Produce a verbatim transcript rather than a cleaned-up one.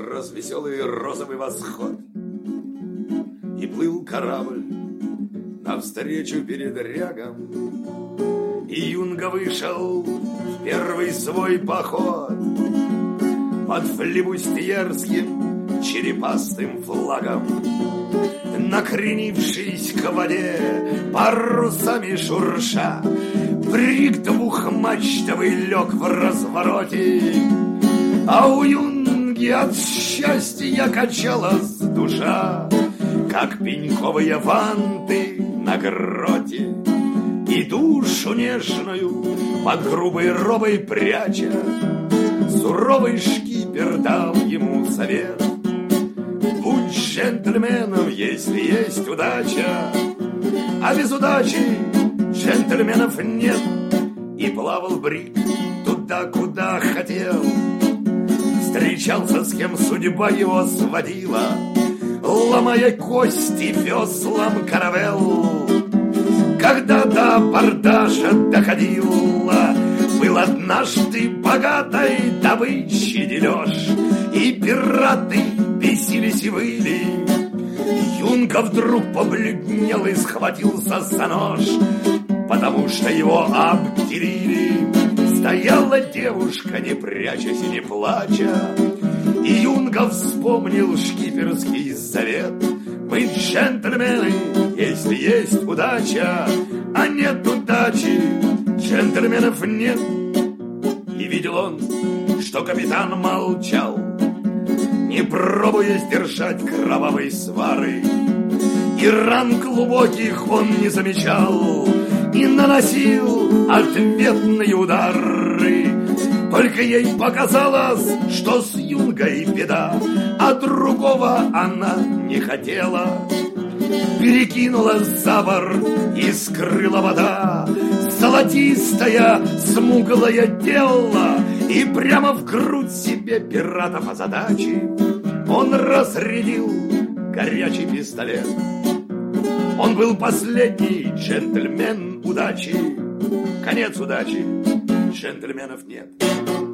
развеселый розовый восход. И плыл корабль навстречу передрягам, и Юнга вышел в первый свой поход под флибустьерским черепастым флагом, накренившись к воде, парусами шурша, бриг двухмачтовый лег в развороте, а у Юнги от счастья качалась душа, как пеньковые ванты на гроте, и душу нежную под грубой робой пряча, суровый шкипер дал ему совет: будь джентльменом, если есть удача, а без удачи джентльменов нет. И плавал бриг туда, куда хотел, встречался с кем судьба его сводила, ломая кости веслом каравелл. Когда до абордажа доходила, был однажды богатой добычи дележ, и пираты бесились и выли. Юнга вдруг побледнел и схватился за нож, потому что его обделили. Стояла девушка, не прячась и не плача, и Юнга вспомнил шкиперский завет: мы джентльмены, если есть удача, а нет удачи, джентльменов нет. И видел он, что капитан молчал, не пробуя сдержать кровавой свары, и ран глубоких он не замечал, и наносил ответные удары. Только ей показалось, что с Юнгой беда, а другого она не хотела. Перекинулась за борт и скрыла вода золотистая, смуглое тело, и прямо в грудь себе пиратов озадачи он разрядил горячий пистолет. Он был последний джентльмен удачи. Конец удачи, джентльменов нет.